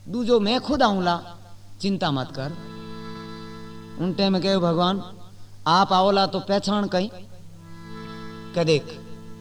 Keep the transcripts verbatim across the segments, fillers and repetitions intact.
दूजो मैं खुद आऊंला, चिंता मत कर। उन टाइम में कहो भगवान आप आओला तो पहचान कहीं के देख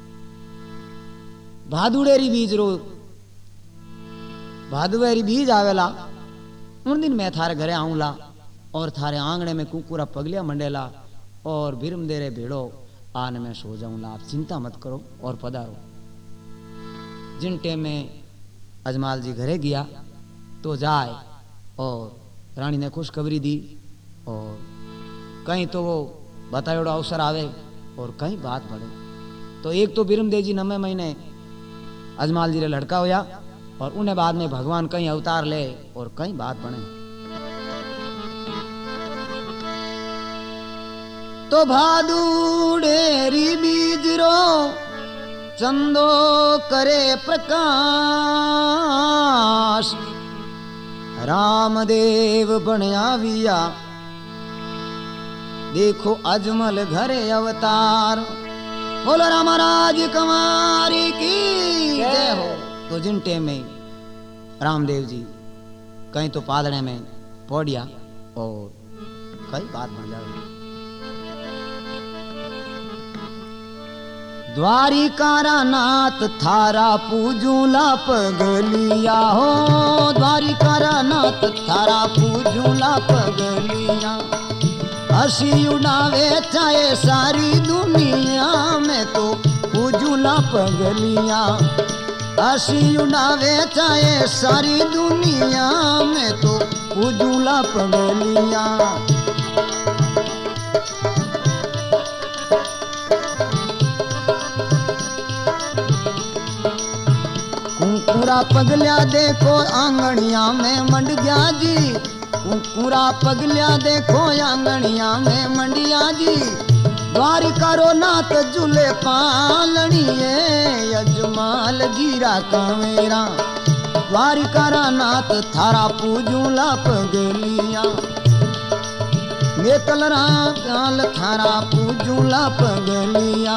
भादुड़ेरी बीज रो भादुड़ेरी बीज आवेला उन दिन मैं थारे घरे आऊंला और थारे आंगणे में कुकुरा पगलिया मंडेला और भीरम दे रे भेड़ो आने में सो जाऊंला। आप चिंता मत करो और पधारो। जिन टेम में अजमाल जी घरे गया तो जाए और रानी ने खुशखबरी दी और कहीं तो वो बतायोड़ो अवसर आवे और कहीं बात बढ़े। तो एक तो बिरमदेव जी नवे महीने अजमाल जी रे लड़का होया और उन्हें बाद में भगवान कहीं अवतार ले और कहीं बात बने। तो भादुड़ेरी बीजरो चंदो करे प्रकाश रामदेव बनया विया देखो अजमल घरे अवतार। बोलो रामराज कुमारी की जय हो। तो जिन टेम में रामदेव जी कहीं तो पादड़े में पौड़िया और कई बात बन जाए। द्वारिकारा नाथ थारा पूजूला पगलिया हो, द्वारिकारा नाथ थारा पूजूला पगलिया। हसी उड़ावे चाहे सारी दुनिया में तो पूजूला पगलिया। हसी उड़ावे चाहे सारी दुनिया में तो पूजूला पगलिया। कुकुरा पगलिया देखो आंगनिया में मंड गया जी। कुकुरा पगलिया देखो आंगनिया में मंडिया जी। द्वारिका रो नाथ झूले पालनिए यजमाल गिरा कावेरा। द्वारिका रा नाथ थारा पूजूला पगलिया। नेतल राल थारा पूजूला पगलिया।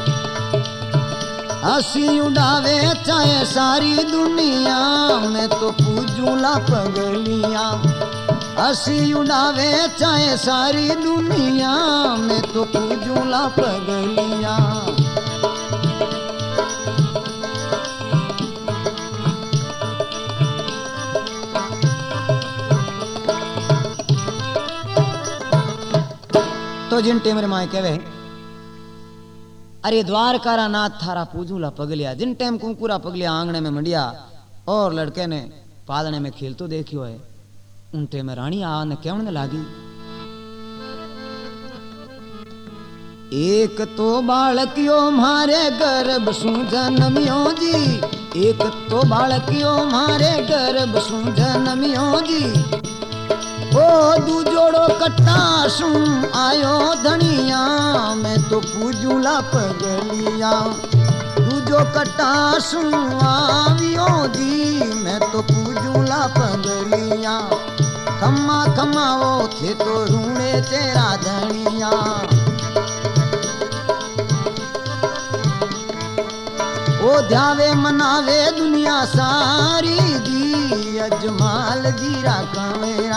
हसी उड़ावे चाहे सारी दुनिया में तो पूजूला पगलिया। हसी उड़ावे चाहे सारी दुनिया में तो पूजूला पगलिया। तो जिन टेमरे माए कहवे अरे द्वारकारा नाथ थारा पूजूला पगलिया। जिन टाइम कुकुरा पगलिया आंगणे में मंडिया और लड़के ने पादने में खेल तो देखियो है। उन टाइम में रानी आने कहने लागी एक तो बालकियो मारे गर्भ सु जन्मियो जी। एक तो बालकियो मारे गर्भ सु जन्मियो जी। ओ दूजोड़ो कट्टा सु आयो धनिया मैं तो पूजूला पगलिया। दूजो कट्टा सु आवियो जी मैं तो पूजूला पगलिया। खम्मा खम्मा वो थे तो रूणे तेरा धनिया। ओ ध्यावे मनावे दुनिया सारी जी। अजमाल गिरा कावेरा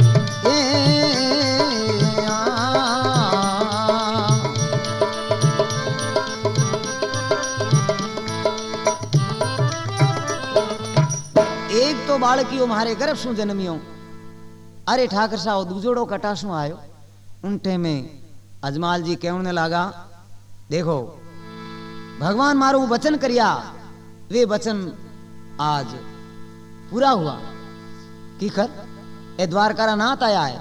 एक तो बालकियो मारे गर्भ सु जन्मियो। अरे ठाकर साहब दूजोड़ो कटासु आयो। उनटे में अजमाल जी कहने लगा देखो भगवान मारो वचन करिया वे वचन आज पूरा हुआ की कर ए द्वारका नाथ आया है।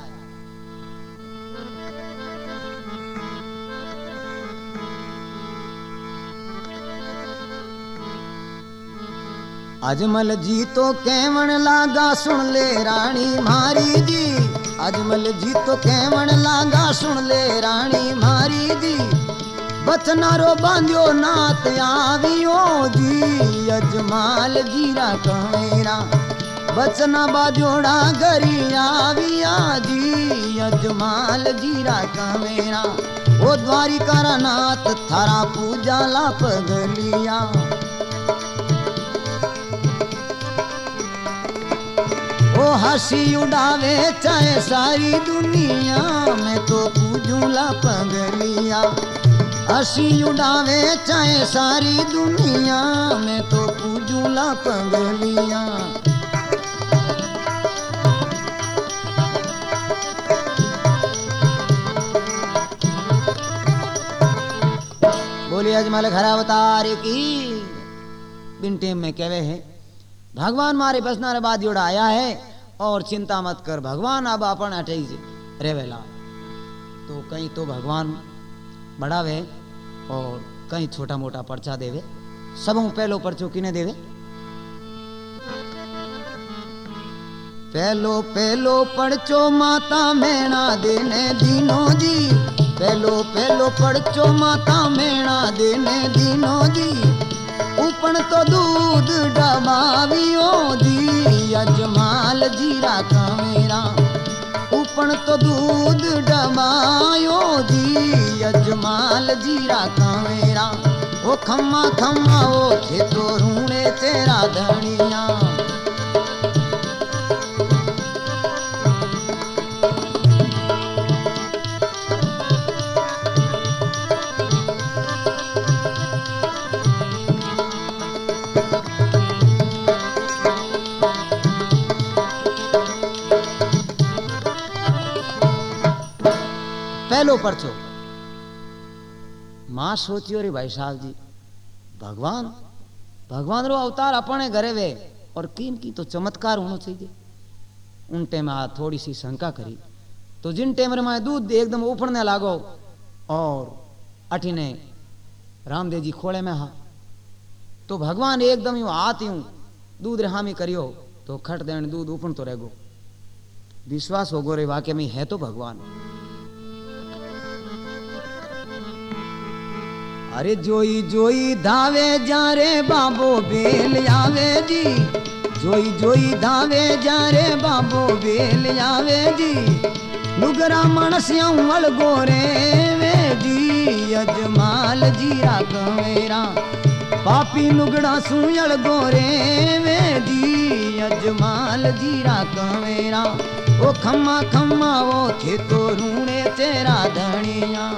अजमल जी तो कहवन लागा सुन ले रानी मारी जी। अजमल जी तो कहवन लागा सुन ले रानी मारी जी। बचनारो बांध्यो नाथ आवियो जी। अजमाल जीरा कवेरा बचना बाजोड़ा गरी आविया जी। अजमाल जीरा कवेरा ओ द्वारिका नाथ थारा पूजा ला पगलिया। ओ हंसी उड़ावे चाहे सारी दुनिया में तो पूजूला पगलिया। हंसी उड़ावे चाहे सारी दुनिया में तो पूजूला पगलिया। बोलिए अजमल घर अवतार की। बिन टेम में कहवे है भगवान मारे बसना रे बाद जोड़ा आया है और चिंता मत कर भगवान अब अपन अटे रेवेला। तो कहीं तो भगवान बढ़ावे और कहीं छोटा मोटा पर्चा देवे। सबों पहलो पर्चो किने देवे? पहलो पहलो पर्चो माता मेणा देने दीनो जी। पहलो पहलो पर्चो माता मेणा देने दीनो जी। उपन तो दूध डबावियो जी अजमाल जीरा कामेरा। उपन तो दूध डबायो जी अजमाल जीरा कामेरा। ओ खम्मा खम्मा ओ थे तो रूणे तेरा धनिया। पहलो पर्चो मां सोचियो रे भाई साहब जी भगवान भगवान रो अवतार अपने घरे वे और किन की तो चमत्कार होना चाहिए। उन टाइम आ थोड़ी सी शंका करी तो जिन टाइम रे मैं दूध एकदम उफड़ने लागो और अठीने रामदेव जी खोले में हा तो भगवान एकदम यूं हाथ यूं दूध रे हामी करियो तो खट देने दूध उफण तो रहेगो। विश्वास होगो रे वाकई में है तो भगवान। अरे जोई जोई धावे जा रे बाबो बेल आवे जी। जोई जोई धावे जा रे बाबो बेल आवे जी। नुगरा मनस्या उमल गोरे वे जी अजमाल जीरा कवेरा। पापी नुगड़ा सुयल गोरे वे जी अजमाल जीरा कवेरा। ओ खम्मा खम्मा वो थे तो रूणे तेरा धनिया।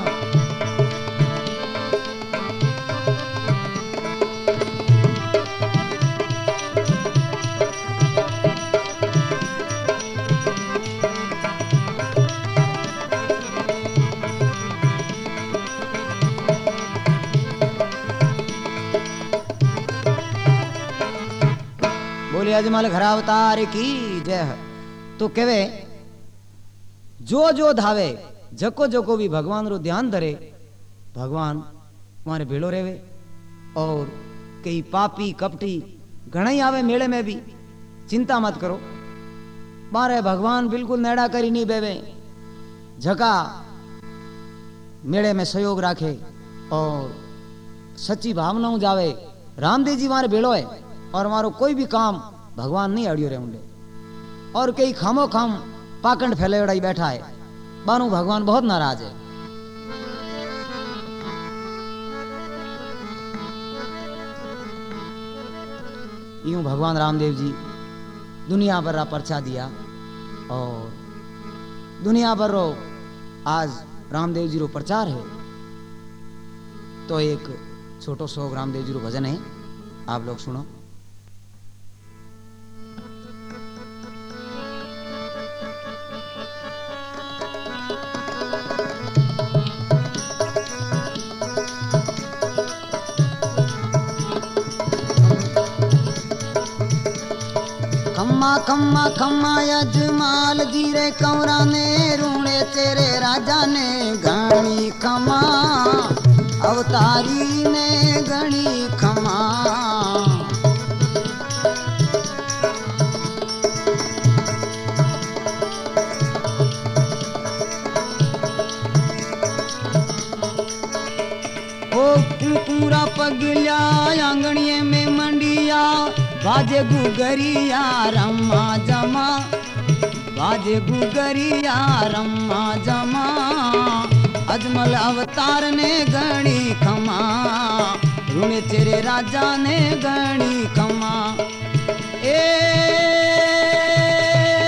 बोले अजमल घर अवतार की जय। तो कहवे जो जो धावे जको जको भी भगवान रो ध्यान धरे भगवान तुम्हारे भेड़ो रेवे। और कई पापी कपटी घना ही आवे मेले में भी चिंता मत करो। मारे भगवान बिल्कुल नेड़ा करी नहीं बेवे झका मेले में सहयोग राखे और सच्ची भावनाओं जावे। रामदेव जी मारे भेड़ो है और हमारो कोई भी काम भगवान नहीं अड़ियो रे उंडे। और कई खामो खाम पाखंड फैले उड़ाई बैठा है बानू भगवान बहुत नाराज है। यूं भगवान रामदेव जी दुनिया भर रा पर्चा दिया और दुनिया भर रो आज रामदेव जी रो प्रचार है। तो एक छोटो सो रामदेव जी रो भजन है आप लोग सुनो। खम्मा खम्मा खम्मा अजमाल जीरे कौरा ने रूणे तेरे राजा ने घणी खमा अवतारी ने घणी खमा। ओ कुकुरा पगलिया आंगणिये में मंडिया बाजे गुगरिया रम्मा जमा। बाजे गुगरिया रम्मा जमा। अजमल अवतार ने गणी खमा रूणे तेरे राजा ने गणी खमा। ए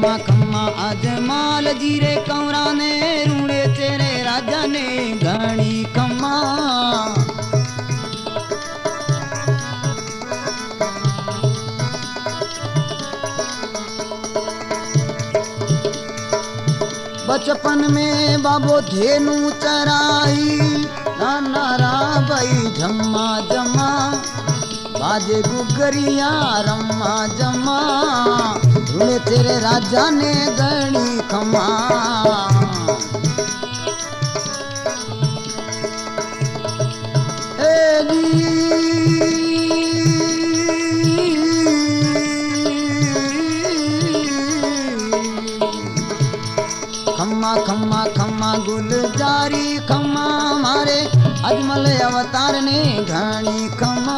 खम्मा खम्मा अजमाल जीरे कंवरा ने रूणे तेरे राजा ने घणी खम्मा बचपन में बाबो धेनु चराई नाना रा भाई झम्मा जमा बाजे गुगरिया रम्मा जमा रूणे तेरे राजा ने गणी खमा ए जी खम्मा खम्मा खम्मा गुलजारी खम्मा मारे अजमल अवतार ने घणी खम्मा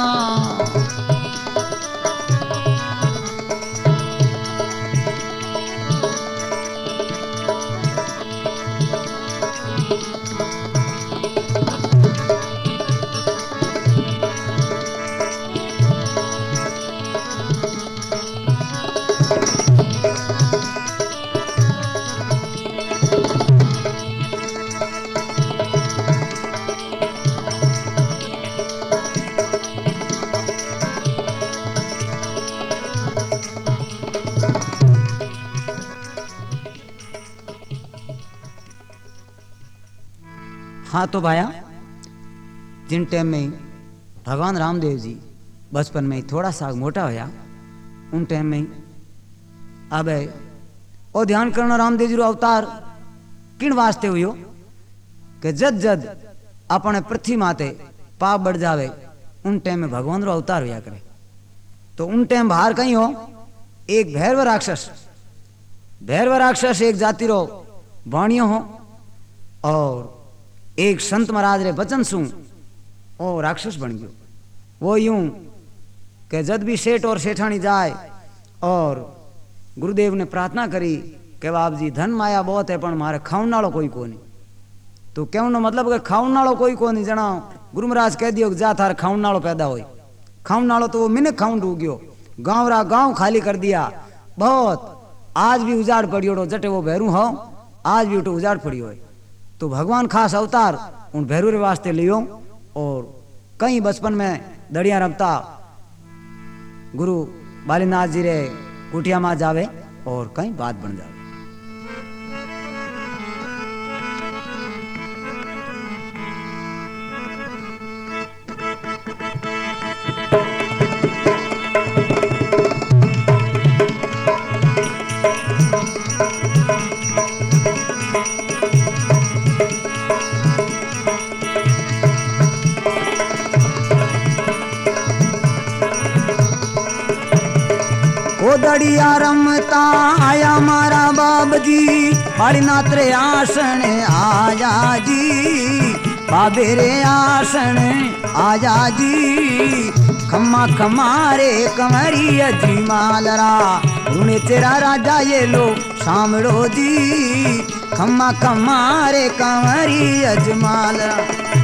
हाँ तो भाया जिन टाइम में भगवान रामदेव जी बचपन में थोड़ा सा मोटा होया उन टाइम में अब और ध्यान करना रामदेव जी रो अवतार किन वास्ते हुयो कि जद जद अपने पृथ्वी माते पाप बढ़ जावे उन टाइम में भगवान रो अवतार होया करे। तो उन टाइम बाहर कहीं हो एक भैरव राक्षस भैरव राक्षस एक जाति रो वाणियों हो और एक संत महाराज रे वचन सु ओ राक्षस बन गयो। वो यूं कि जद भी सेठ और सेठानी जाए और गुरुदेव ने प्रार्थना करी कि बाप जी धन माया बहुत है पण मारे खाऊं नालो कोई कोनी। तो कहने मतलब कि खाऊं नालो कोई कोनी जना गुरु महाराज कह दियो जा थार खाऊं नालो पैदा होई। खाऊं नालो तो वो मिनक खाऊं डूब गयो गांव रा गांव खाली कर दिया। बहुत आज भी उजाड़ पड़ियो जटे वो भैरू हो आज भी उठो उजाड़ पड़ियो है। तो भगवान खास अवतार उन भैरू रे वास्ते लियो और कहीं बचपन में दड़िया रमता गुरु बालीनाथ जी रे कुटिया में जावे और कहीं बात बन जावे। दड़िया रमता आया मारा बाब जी बालीनाथ रे आसन आजा जी बाबे रे आसन आजा जी खम्मा खम्मा रे कंवरी जी मालरा रूणे तेरा राजा ये लो सामड़ो जी खम्मा खम्मा रे कंवरी अजमालरा।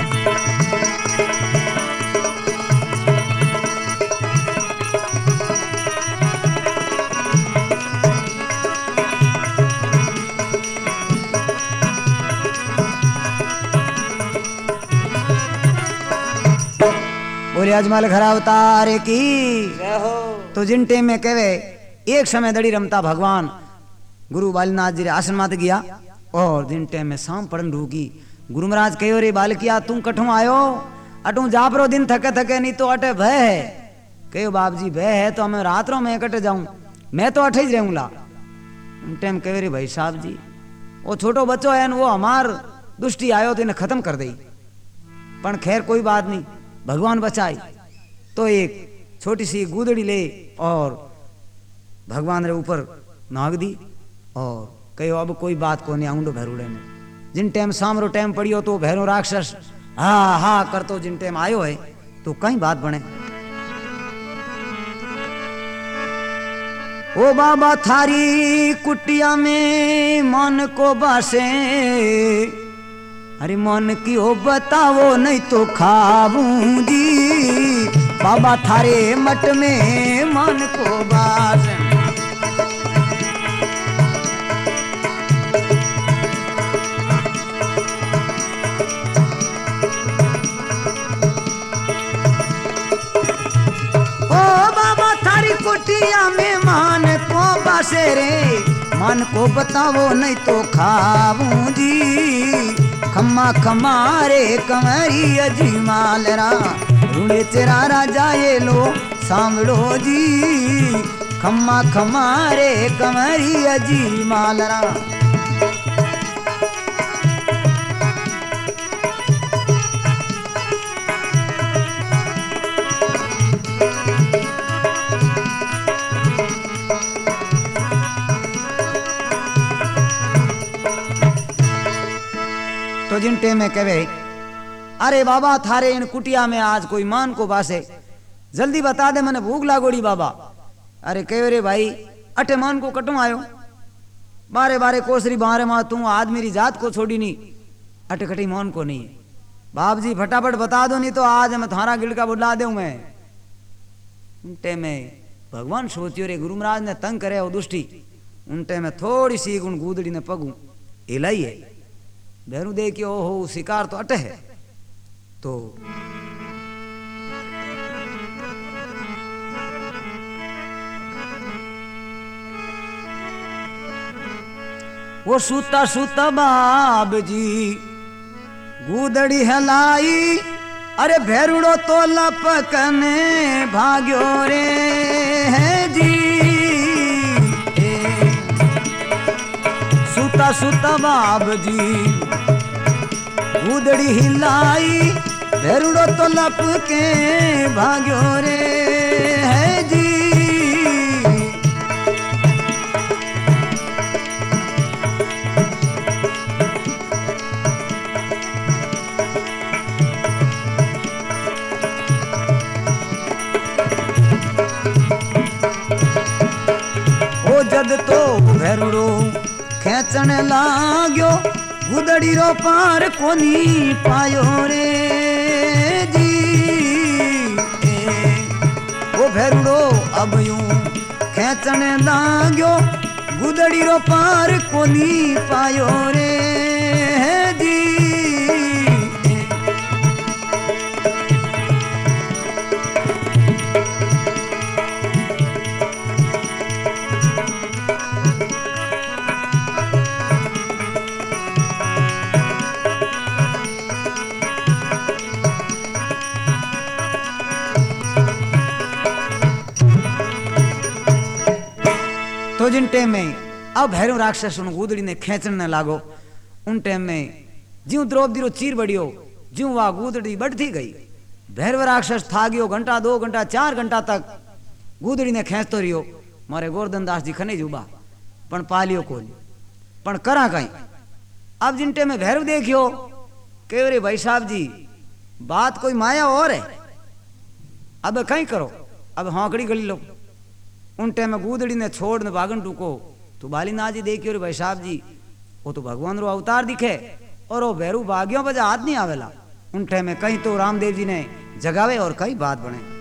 बोले अजमल घर अवतार की तो जिन टेम में कहे एक समय दड़ी रमता भगवान गुरु बालीनाथ जी रे आसन मात गया और जिन टेम में शाम पड़न ढूकी गुरु महाराज कहो रे बालकिया तू कठों आयो अटू जापरो दिन थके थके नहीं तो अटे भय है। कहो बाप जी भय है तो मैं रात रो मैं कटे जाऊं मैं तो अठे ही रहूंगा। उन टाइम कहो रे भाई साहब जी वो छोटो बच्चो है वो हमार दुष्टि आयो तो इन्हें खत्म कर दी पण खैर कोई बात नहीं भगवान बचाई। तो एक छोटी सी गुदड़ी ले और भगवान रे ऊपर नाग दी और कहो अब कोई बात को नहीं आऊंडो भैरूड़े ने। जिन टाइम शाम रो टाइम पड़ियो तो भैरो राक्षस हा हा कर तो जिन टाइम आयो है तो कहीं बात बने। ओ बाबा थारी कुटिया में मन को बासे अरे मन की हो बताओ नहीं तो खाऊं जी बाबा थारे मठ में मन को बास। कुटिया में मान को बसे रे, मन को बतावो नहीं तो खाऊं जी। खम्मा खम्मा रे कंवरी अजी मालरा, रूड़े तेरा राजा ये लो सांभड़ो जी। खम्मा खम्मा रे कंवरी अजी मालरा। तो जिनटे में कहे अरे बाबा थारे इन कुटिया में आज कोई मान को बासे, जल्दी बता दे मने भूख लागोड़ी बाबा। अरे कहे रे भाई अटे मान को कटू आयो, बारे बारे कोसरी बारे मां तू आज मेरी जात को छोड़ी नहीं, अटे कटी मान को नहीं है। बाप जी फटाफट बता दो नहीं तो आज मैं थारा गिड़का बुला दे मैं। उनटे में भगवान सोचियो रे गुरु महाराज ने तंग करे वो दुष्टी, उनटे में थोड़ी सी गुण गूदड़ी ने पगू इलाई है। भैरू देखियो हो शिकार तो अटे है। तो वो सूता सूता बाब जी गूदड़ी हलाई, अरे भैरुड़ो तो लपकने भाग्यो रे है जी। सूता सूता बाब जी गूदड़ी हिलाई, भैरुड़ो तो लपके भाग्यो रे है जी। ओ जद तो भैरुड़ो खेचन लाग्यो, गुदड़ी रो पार कोनी पायो रे जी। ओ भैरुड़ो अब यूं खेचन लाग्यो, गुदड़ी रो पार कोनी पायो रे जी। तो जिन टेम में अब भैरव राक्षस उन गूदड़ी ने खेचने लागो, उन टेम में ज्यों द्रौपदी रो चीर बढ़ियो, ज्यों वह गूदड़ी बढ़ती गई। भैरव राक्षस था गयो घंटा दो घंटा चार घंटा तक गूदड़ी ने खेचतो रियो। मारे गोवर्धन दास जी खने जुबा पण पालियो कोनी, पण करा कहीं। अब जिन टेम में भैरव देखियो के रे भाई साहब जी बात कोई माया और है, अब कहीं करो, अब हौकड़ी गली लो। उन टाइम में गूदड़ी ने छोड़ ने भागन टूको तो बालीनाथ जी देखियो रे भाई साहब जी वो तो भगवान रो अवतार दिखे और वो भैरू भाग्यों पर हाथ नहीं आवेला। उन टाइम में कहीं तो रामदेव जी ने जगावे और कहीं बात बने।